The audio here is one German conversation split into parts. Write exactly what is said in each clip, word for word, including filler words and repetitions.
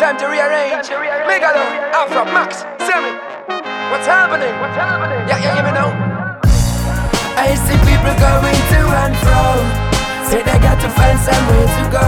Time to rearrange. Megalo, Afro, Max, Sammy. What's happening? What's happening? Yeah, yeah, yeah, me know. I see people going to and fro. Say they got to find somewhere to go.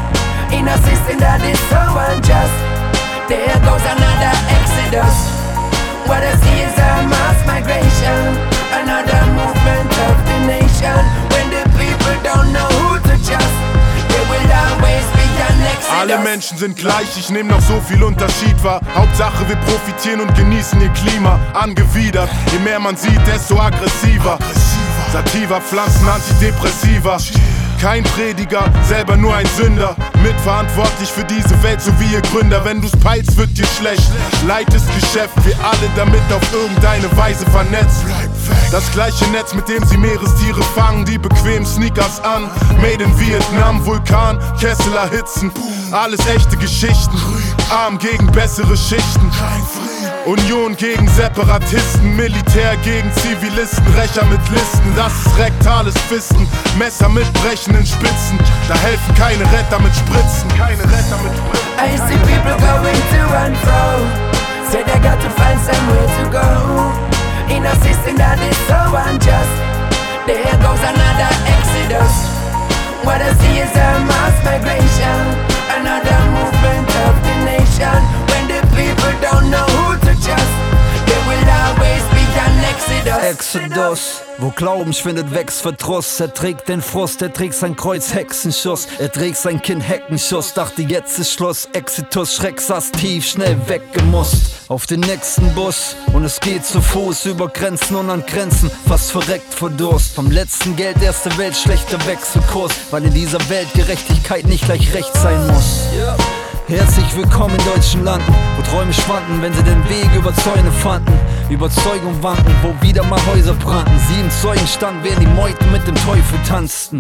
In a system that is so unjust. There goes another exodus. What I see is a mass migration. Another movement of the nation. When the people don't know who to trust, there will always be an exodus. Alle Menschen sind gleich, ich nehm noch so viel Unterschied wahr. Hauptsache wir profitieren und genießen ihr Klima. Angewidert, je mehr man sieht, desto aggressiver. Sativa, Pflanzen, Antidepressiva. Kein Prediger, selber nur ein Sünder. Mitverantwortlich für diese Welt, so wie ihr Gründer. Wenn du's peilst, wird dir schlecht. Leid ist Geschäft, wir alle damit auf irgendeine Weise vernetzt. Das gleiche Netz, mit dem sie Meerestiere fangen, die bequem Sneakers an. Made in Vietnam, Vulkan, Kessel erhitzen. Alles echte Geschichten, arm gegen bessere Schichten. Union gegen Separatisten, Militär gegen Zivilisten, Rächer mit Listen, das ist rektales Fisten, Messer mit brechenden Spitzen, da helfen keine Retter mit Spritzen, keine Retter mit Spritzen. I see people going to and fro, say they got to find somewhere to go, in a system that is so unjust, there goes another exodus. What I see is a mass migration, another movement of the nation. When the people don't know who to trust, there will always be an exodus. Exodus, wo Glauben schwindet, wächst Verdruss. Er trägt den Frust, er trägt sein Kreuz Hexenschuss. Er trägt sein Kind Heckenschuss, dachte jetzt ist Schluss. Exitus, Schreck saß tief, schnell weggemusst. Auf den nächsten Bus und es geht zu Fuß über Grenzen und an Grenzen, fast verreckt vor Durst. Vom letzten Geld erste Welt, schlechter Wechselkurs, weil in dieser Welt Gerechtigkeit nicht gleich Recht sein muss. Herzlich willkommen in deutschen Landen, wo Träume schwanken, wenn sie den Weg über Zäune fanden. Überzeugung wanken, wo wieder mal Häuser brannten. Sieben Zeugen standen, während die Meuten mit dem Teufel tanzten.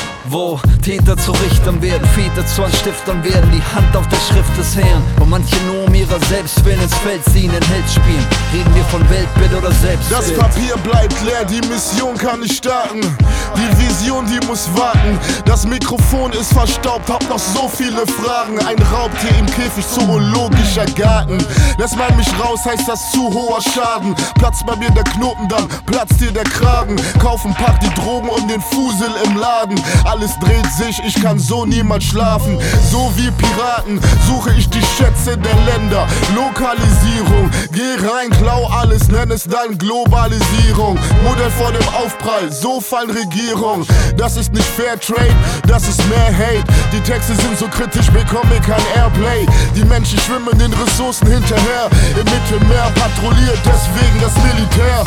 Wo Täter zu Richtern werden, Väter zu Anstiftern werden, die Hand auf der Schrift des Herrn. Wo manche nur um ihrer selbst willen ins Feld ziehen, den Held spielen. Reden wir von Weltbild oder Selbstbild? Das Papier bleibt leer, die Mission kann nicht starten. Die Vision, die muss warten. Das Mikrofon ist verstaubt, hab noch so viele Fragen. Ein Raubtier im Käfig, zoologischer Garten. Lässt man mich raus, heißt das zu hoher Schaden. Platzt bei mir der Knoten, dann platzt dir der Kragen. Kaufen Pack die Drogen und den Fusel im Laden. Alles dreht sich, ich kann so niemals schlafen. So wie Piraten suche ich die Schätze der Länder. Lokalisierung, geh rein, klau alles, nenn es dann Globalisierung. Modell vor dem Aufprall, so fallen Regierung. Das ist nicht Fairtrade, das ist mehr Hate. Die Texte sind so kritisch, bekomme kein Airplay. Die Menschen schwimmen den Ressourcen hinterher. Im Mittelmeer patrouilliert deswegen das Militär.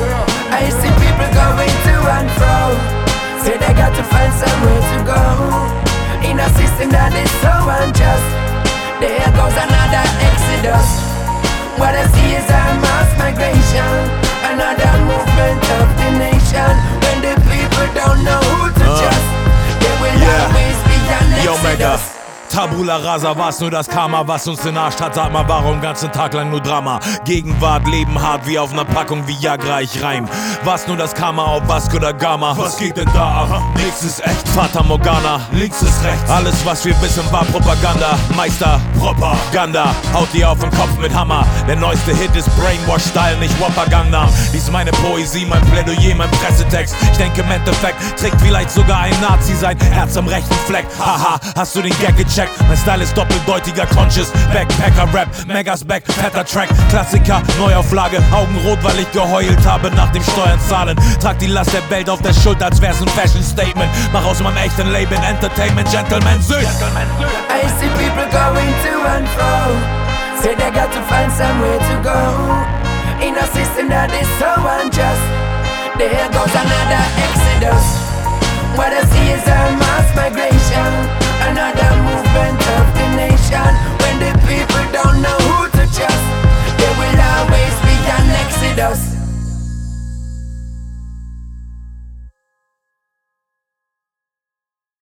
I see people going to and fro, say they got to find somewhere to go, in a system that is so unjust. There goes another exodus. What I see is a mass migration, another movement of the nation. When the people don't know who to uh, trust, there will yeah. always be an Yo, exodus. Mega. Tabula rasa, war's nur das Karma, was uns den Arsch hat. Sag mal, warum ganzen Tag lang nur Drama? Gegenwart, Leben hart wie auf ner Packung Viagra, ich reim. Was nur das Karma, ob Vasco da Gama? Was geht denn da ab? Nix ist echt, Fata Morgana, links ist rechts. Alles was wir wissen war Propaganda. Meister, Propaganda, haut dir auf den Kopf mit Hammer. Der neueste Hit ist Brainwash-Style, nicht Propaganda. Dies meine Poesie, mein Plädoyer, mein Pressetext. Ich denke im Endeffekt trägt vielleicht sogar ein Nazi sein Herz am rechten Fleck. Haha, hast du den Gag gecheckt? Mein Style ist doppeldeutiger, conscious, Backpacker-Rap, Megas Back, fetter Track, Klassiker, Neuauflage, Augenrot, weil ich geheult habe nach dem Steuern zahlen. Trag die Last der Welt auf der Schulter, als wär's ein Fashion-Statement. Mach aus meinem echten Leben Entertainment, Gentleman Süd. I see people going to and fro, say they got to find somewhere to go, in a system that is so unjust. There goes another exodus. What I see is a mass migration, another movement of the nation.